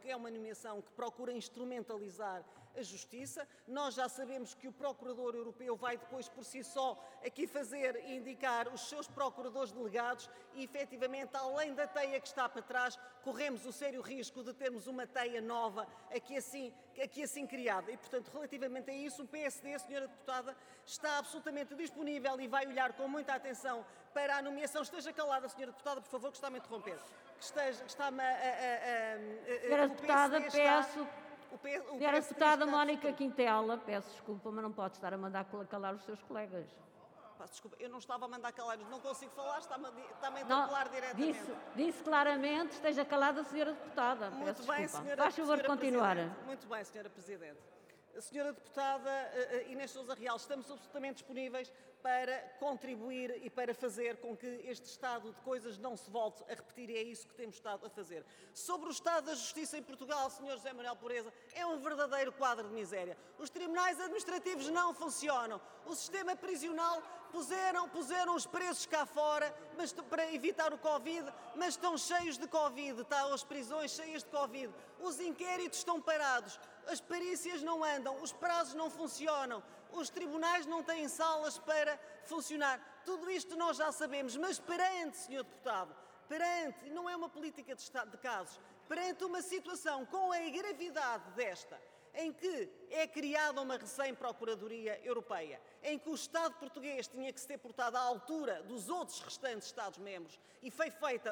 porque é uma nomeação que procura instrumentalizar a justiça. Nós já sabemos que o Procurador Europeu vai depois, por si só, aqui fazer e indicar os seus procuradores delegados e, efetivamente, além da teia que está para trás, corremos o sério risco de termos uma teia nova aqui assim criada. E, portanto, relativamente a isso, o PSD, Sra. Deputada, está absolutamente disponível e vai olhar com muita atenção para a nomeação. Esteja calada, Sra. Deputada, por favor, que está-me a interromper. Está-me Senhora Deputada, peço... Senhora Deputada Mónica Quintela, peço desculpa, mas não pode estar a mandar calar os seus colegas. Desculpa, eu não estava a mandar calar, não consigo falar, está-me a interpelar diretamente. Disse claramente, esteja calada, Senhora Deputada. Muito bem, Senhora. Faz favor de continuar. Muito bem, Senhora Presidente. Senhora Deputada Inês Sousa Real, estamos absolutamente disponíveis para contribuir e para fazer com que este estado de coisas não se volte a repetir, e é isso que temos estado a fazer. Sobre o estado da justiça em Portugal, Sr. José Manuel Pureza, é um verdadeiro quadro de miséria. Os tribunais administrativos não funcionam, o sistema prisional puseram os preços cá fora mas para evitar o Covid, mas estão cheios de Covid, as prisões cheias de Covid, os inquéritos estão parados, as perícias não andam, os prazos não funcionam, os tribunais não têm salas para funcionar. Tudo isto nós já sabemos, mas perante, Sr. Deputado, perante, não é uma política de casos, perante uma situação com a gravidade desta, em que é criada uma recém-Procuradoria Europeia, em que o Estado português tinha que se ter portado à altura dos outros restantes Estados-membros e foi feita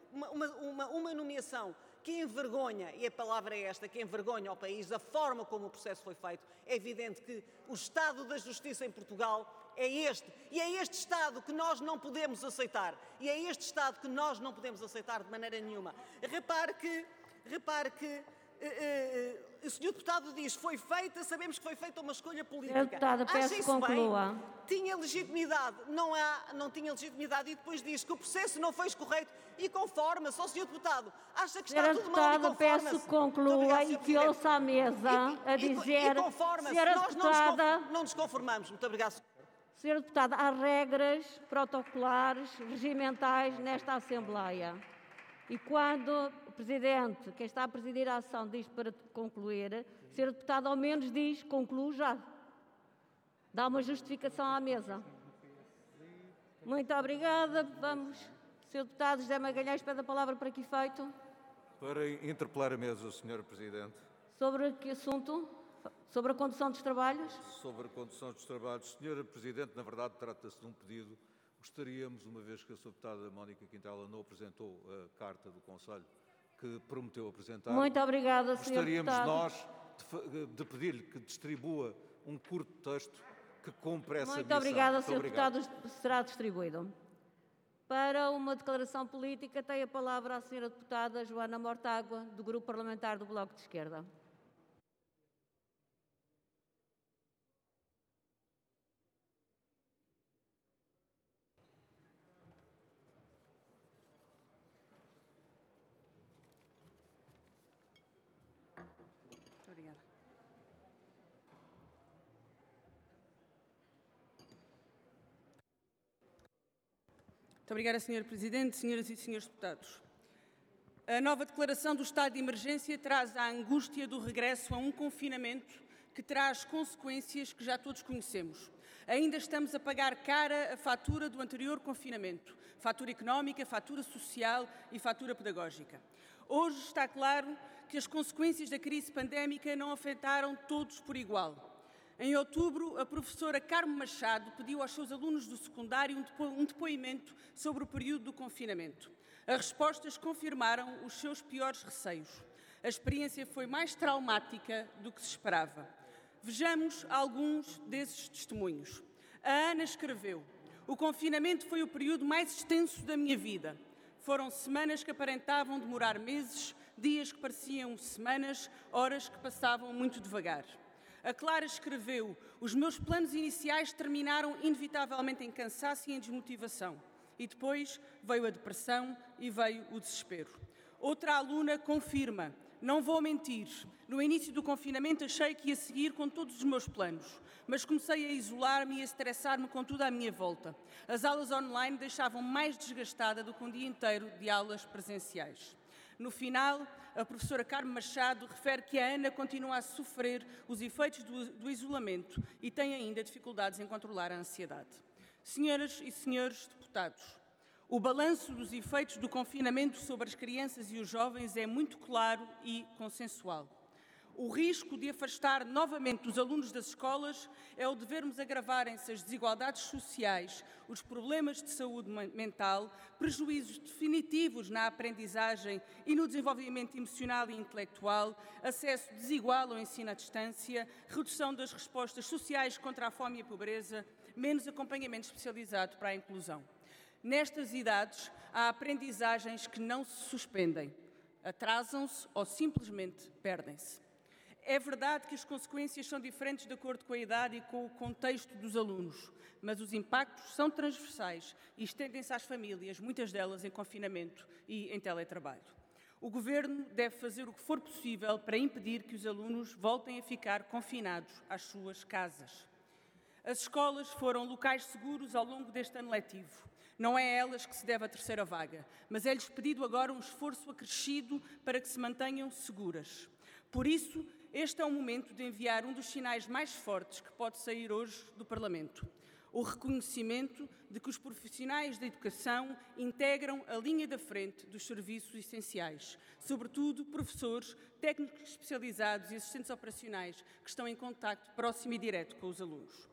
uma nomeação que envergonha, e a palavra é esta, que envergonha o país, a forma como o processo foi feito, é evidente que o estado da justiça em Portugal é este. E é este Estado que nós não podemos aceitar. E é este Estado que nós não podemos aceitar de maneira nenhuma. Repare que o Sr. Deputado diz, sabemos que foi feita uma escolha política. Deputada, peço que conclua. Bem? Tinha legitimidade, não tinha legitimidade, e depois diz que o processo não foi correto e conforma-se. Sr. Deputado, acha que está tudo mal e conforma-se? Peço que conclua e que ouça a mesa a dizer... E conforma-se, nós não nos conformamos. Muito obrigado. Senhora Deputada, há regras protocolares, regimentais nesta Assembleia. E quando o Presidente, quem está a presidir a ação, diz para concluir, a Senhora Deputada ao menos diz, concluo já. Dá uma justificação à mesa. Muito obrigada. Vamos. Sr. Deputado José Magalhães pede a palavra para que efeito? Para interpelar a mesa, Sra. Presidente. Sobre que assunto? Sobre a condução dos trabalhos? Sobre a condução dos trabalhos. Sra. Presidente, na verdade trata-se de um pedido. Gostaríamos, uma vez que a Sra. Deputada Mónica Quintela não apresentou a carta do Conselho que prometeu apresentar. Muito obrigada, Sr. Gostaríamos Deputado. nós de pedir-lhe que distribua um curto texto que cumpre essa missão. Muito obrigada, Sr. Deputado. Será distribuído. Para uma declaração política, tem a palavra a Sra. Deputada Joana Mortágua, do Grupo Parlamentar do Bloco de Esquerda. Obrigada. Muito obrigada, Sr. Presidente, senhoras e senhores deputados. A nova declaração do estado de emergência traz a angústia do regresso a um confinamento que traz consequências que já todos conhecemos. Ainda estamos a pagar cara a fatura do anterior confinamento, fatura económica, fatura social e fatura pedagógica. Hoje está claro que as consequências da crise pandémica não afetaram todos por igual. Em outubro, a professora Carmo Machado pediu aos seus alunos do secundário um depoimento sobre o período do confinamento. As respostas confirmaram os seus piores receios. A experiência foi mais traumática do que se esperava. Vejamos alguns desses testemunhos. A Ana escreveu: "O confinamento foi o período mais extenso da minha vida. Foram semanas que aparentavam demorar meses, dias que pareciam semanas, horas que passavam muito devagar." A Clara escreveu: "Os meus planos iniciais terminaram inevitavelmente em cansaço e em desmotivação. E depois veio a depressão e veio o desespero." Outra aluna confirma: "Não vou mentir, no início do confinamento achei que ia seguir com todos os meus planos, mas comecei a isolar-me e a estressar-me com tudo à minha volta. As aulas online deixavam mais desgastada do que um dia inteiro de aulas presenciais." No final, a professora Carme Machado refere que a Ana continua a sofrer os efeitos do isolamento e tem ainda dificuldades em controlar a ansiedade. Senhoras e senhores deputados, o balanço dos efeitos do confinamento sobre as crianças e os jovens é muito claro e consensual. O risco de afastar novamente os alunos das escolas é o de vermos agravarem-se as desigualdades sociais, os problemas de saúde mental, prejuízos definitivos na aprendizagem e no desenvolvimento emocional e intelectual, acesso desigual ao ensino à distância, redução das respostas sociais contra a fome e a pobreza, menos acompanhamento especializado para a inclusão. Nestas idades, há aprendizagens que não se suspendem, atrasam-se ou simplesmente perdem-se. É verdade que as consequências são diferentes de acordo com a idade e com o contexto dos alunos, mas os impactos são transversais e estendem-se às famílias, muitas delas em confinamento e em teletrabalho. O Governo deve fazer o que for possível para impedir que os alunos voltem a ficar confinados às suas casas. As escolas foram locais seguros ao longo deste ano letivo. Não é a elas que se deve a terceira vaga, mas é-lhes pedido agora um esforço acrescido para que se mantenham seguras. Por isso, este é o momento de enviar um dos sinais mais fortes que pode sair hoje do Parlamento. O reconhecimento de que os profissionais da educação integram a linha da frente dos serviços essenciais, sobretudo professores, técnicos especializados e assistentes operacionais que estão em contacto próximo e direto com os alunos.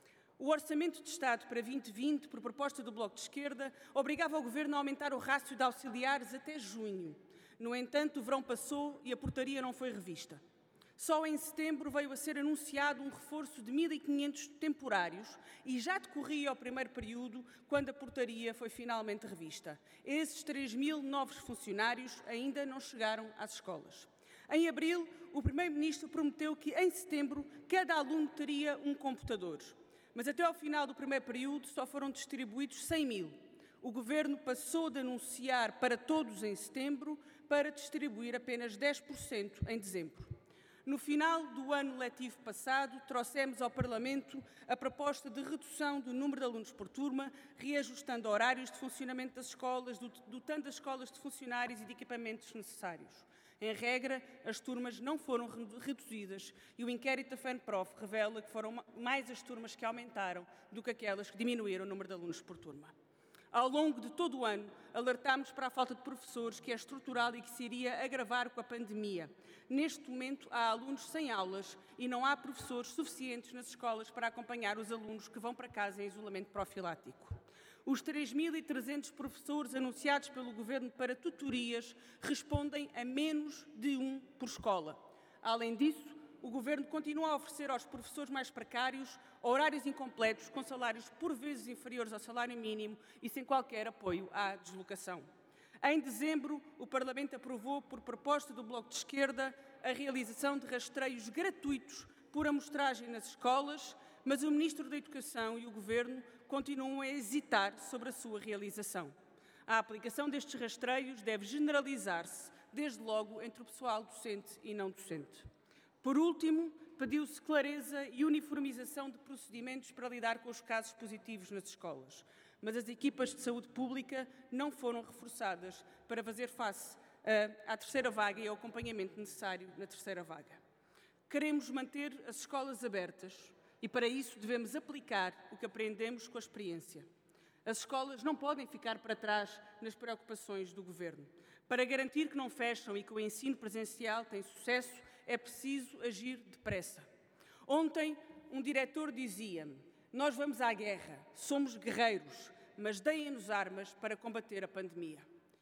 O Orçamento de Estado para 2020, por proposta do Bloco de Esquerda, obrigava o Governo a aumentar o rácio de auxiliares até junho. No entanto, o verão passou e a portaria não foi revista. Só em setembro veio a ser anunciado um reforço de 1.500 temporários e já decorria o primeiro período quando a portaria foi finalmente revista. Esses 3.000 novos funcionários ainda não chegaram às escolas. Em abril, o Primeiro-Ministro prometeu que em setembro cada aluno teria um computador. Mas até ao final do primeiro período só foram distribuídos 100.000. O Governo passou de anunciar para todos em setembro para distribuir apenas 10% em dezembro. No final do ano letivo passado, trouxemos ao Parlamento a proposta de redução do número de alunos por turma, reajustando horários de funcionamento das escolas, dotando as escolas de funcionários e de equipamentos necessários. Em regra, as turmas não foram reduzidas e o inquérito da FENPROF revela que foram mais as turmas que aumentaram do que aquelas que diminuíram o número de alunos por turma. Ao longo de todo o ano, alertámos para a falta de professores, que é estrutural e que se iria agravar com a pandemia. Neste momento, há alunos sem aulas e não há professores suficientes nas escolas para acompanhar os alunos que vão para casa em isolamento profilático. Os 3.300 professores anunciados pelo Governo para tutorias respondem a menos de um por escola. Além disso, o Governo continua a oferecer aos professores mais precários horários incompletos, com salários por vezes inferiores ao salário mínimo e sem qualquer apoio à deslocação. Em dezembro, o Parlamento aprovou, por proposta do Bloco de Esquerda, a realização de rastreios gratuitos por amostragem nas escolas, mas o Ministro da Educação e o Governo continuam a hesitar sobre a sua realização. A aplicação destes rastreios deve generalizar-se, desde logo entre o pessoal docente e não docente. Por último, pediu-se clareza e uniformização de procedimentos para lidar com os casos positivos nas escolas, mas as equipas de saúde pública não foram reforçadas para fazer face à terceira vaga e ao acompanhamento necessário na terceira vaga. Queremos manter as escolas abertas e, para isso, devemos aplicar o que aprendemos com a experiência. As escolas não podem ficar para trás nas preocupações do Governo. Para garantir que não fecham e que o ensino presencial tem sucesso, é preciso agir depressa. Ontem, um diretor dizia-me: nós vamos à guerra, somos guerreiros, mas deem-nos armas para combater a pandemia.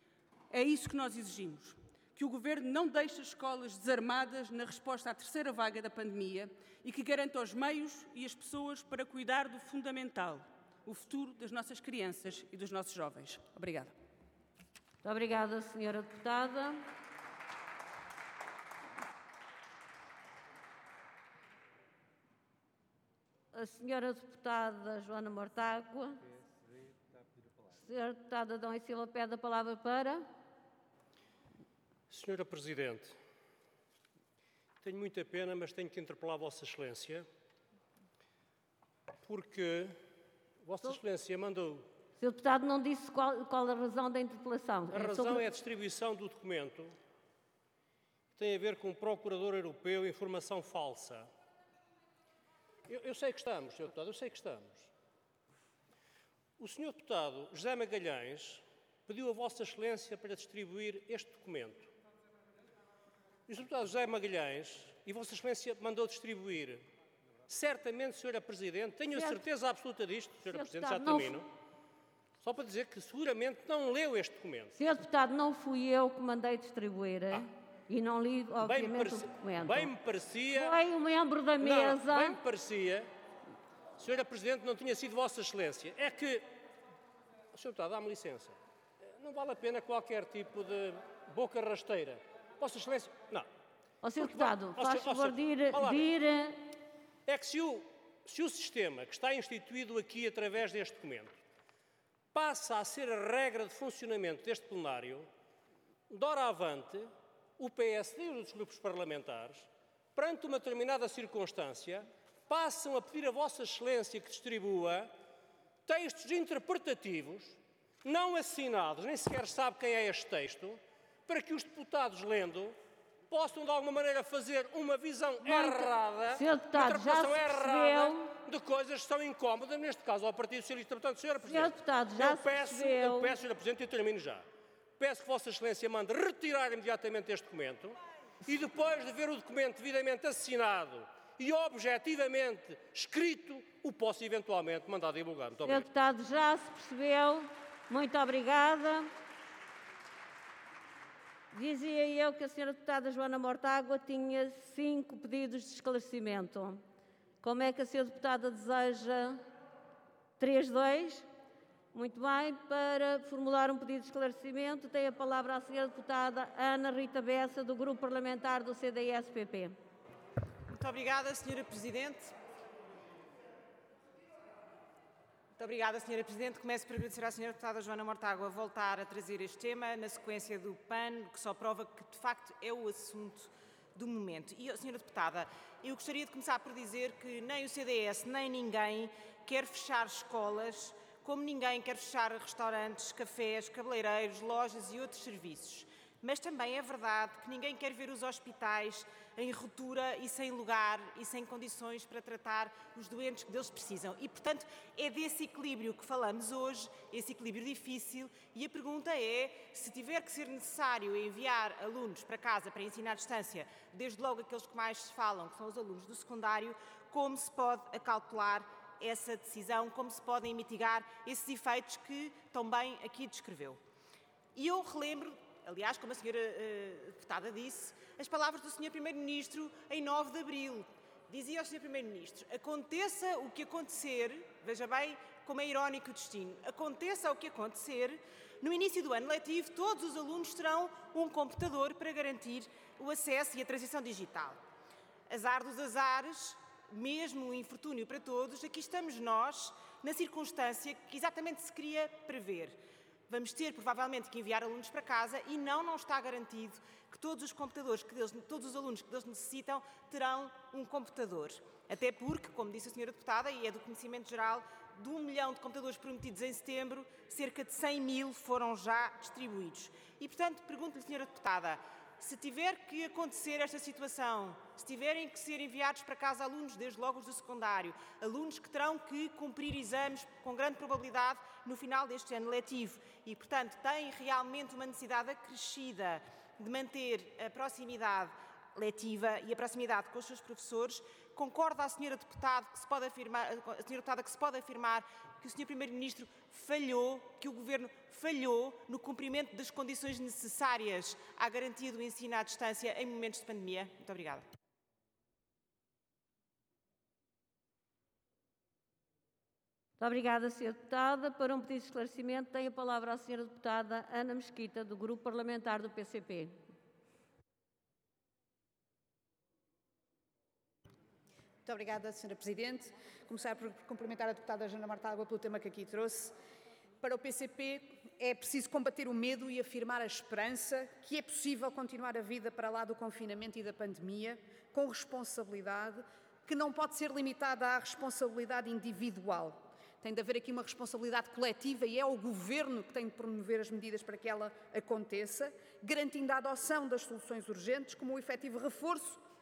É isso que nós exigimos, que o Governo não deixe as escolas desarmadas na resposta à terceira vaga da pandemia e que garanta os meios e as pessoas para cuidar do fundamental, o futuro das nossas crianças e dos nossos jovens. Obrigada. Muito obrigada, Sra. Deputada. A Sra. Deputada Joana Mortágua. Sra. Deputada Adão e Silva pede a palavra para... Senhora Presidente, tenho muita pena, mas tenho que interpelar Vossa Excelência, porque Vossa Excelência mandou Sr. Deputado não disse qual a razão da interpelação. A razão é a distribuição do documento que tem a ver com o Procurador Europeu, informação falsa. Eu sei que estamos, Sr. Deputado, eu sei que estamos. O Sr. Deputado José Magalhães pediu a Vossa Excelência para distribuir este documento. E o Sr. Deputado José Magalhães e Vossa Excelência mandou distribuir. Certamente, Sra. Presidente, tenho a certeza absoluta disto, Sra. Presidente, já termino. Só para dizer que seguramente não leu este documento. Sr. Deputado, não fui eu que mandei distribuir e não li, obviamente, o documento. Bem me parecia... Foi um membro da mesa... Não, bem me parecia, Sra. Presidente, não tinha sido Vossa Excelência. É que... Sr. Deputado, dá-me licença. Não vale a pena qualquer tipo de boca rasteira. Vossa Excelência... Não. Sr. Deputado, faz favor de ir... É que se o sistema que está instituído aqui através deste documento passa a ser a regra de funcionamento deste plenário, doravante, o PSD e os outros grupos parlamentares, perante uma determinada circunstância, passam a pedir a Vossa Excelência que distribua textos interpretativos, não assinados, nem sequer sabe quem é este texto, para que os deputados, lendo, possam de alguma maneira fazer uma visão errada, Sr. Deputado, já se percebeu... de coisas que são incómodas, neste caso ao Partido Socialista. Portanto, Sra. Presidente, Sr. Deputado, já se percebeu... Eu peço, Sra. Presidente, e termino já. Peço que Vossa Excelência mande retirar imediatamente este documento e depois de ver o documento devidamente assinado e objetivamente escrito, o posso eventualmente mandar divulgar. Muito obrigado. Sr. Deputado, já se percebeu. Muito obrigada. Dizia eu que a Sra. Deputada Joana Mortágua tinha 5 pedidos de esclarecimento. Como é que a Sra. Deputada deseja 3-2? Muito bem. Para formular um pedido de esclarecimento, tem a palavra a Sra. Deputada Ana Rita Bessa, do Grupo Parlamentar do CDS-PP. Muito obrigada, Sra. Presidente. Muito obrigada, Sra. Presidente. Começo por agradecer à Sra. Deputada Joana Mortágua voltar a trazer este tema na sequência do PAN, que só prova que, de facto, é o assunto do momento. E, Sra. Deputada, eu gostaria de começar por dizer que nem o CDS, nem ninguém quer fechar escolas, como ninguém quer fechar restaurantes, cafés, cabeleireiros, lojas e outros serviços. Mas também é verdade que ninguém quer ver os hospitais em ruptura e sem lugar e sem condições para tratar os doentes que deles precisam. E, portanto, é desse equilíbrio que falamos hoje, esse equilíbrio difícil, e a pergunta é, se tiver que ser necessário enviar alunos para casa para ensinar à distância, desde logo aqueles que mais se falam, que são os alunos do secundário, como se pode acautelar essa decisão, como se podem mitigar esses efeitos que tão bem aqui descreveu. E eu relembro, aliás, como a senhora deputada disse, as palavras do Sr. Primeiro-Ministro em 9 de abril. Dizia ao Sr. Primeiro-Ministro, aconteça o que acontecer, veja bem como é irónico o destino, aconteça o que acontecer, no início do ano letivo todos os alunos terão um computador para garantir o acesso e a transição digital. Azar dos azares, mesmo o infortúnio para todos, aqui estamos nós, na circunstância que exatamente se queria prever. Vamos ter, provavelmente, que enviar alunos para casa e não está garantido que todos os computadores, todos os alunos que deles necessitam, terão um computador. Até porque, como disse a Sra. Deputada, e é do conhecimento geral, de 1 milhão de computadores prometidos em setembro, cerca de 100 mil foram já distribuídos. E, portanto, pergunto-lhe, Sra. Deputada, se tiver que acontecer esta situação, se tiverem que ser enviados para casa alunos, desde logo os do secundário, alunos que terão que cumprir exames com grande probabilidade no final deste ano letivo e, portanto, têm realmente uma necessidade acrescida de manter a proximidade letiva e a proximidade com os seus professores, concorda a Sra. Deputada que se pode afirmar que o Sr. Primeiro-Ministro falhou, que o Governo falhou no cumprimento das condições necessárias à garantia do ensino à distância em momentos de pandemia? Muito obrigada. Muito obrigada, Sra. Deputada. Para um pedido de esclarecimento, tem a palavra a Sra. Deputada Ana Mesquita, do Grupo Parlamentar do PCP. Muito obrigada, Sra. Presidente. Começar por cumprimentar a deputada Joana Mortágua pelo tema que aqui trouxe. Para o PCP é preciso combater o medo e afirmar a esperança que é possível continuar a vida para lá do confinamento e da pandemia com responsabilidade, que não pode ser limitada à responsabilidade individual. Tem de haver aqui uma responsabilidade coletiva e é o Governo que tem de promover as medidas para que ela aconteça, garantindo a adoção das soluções urgentes, como o efetivo reforço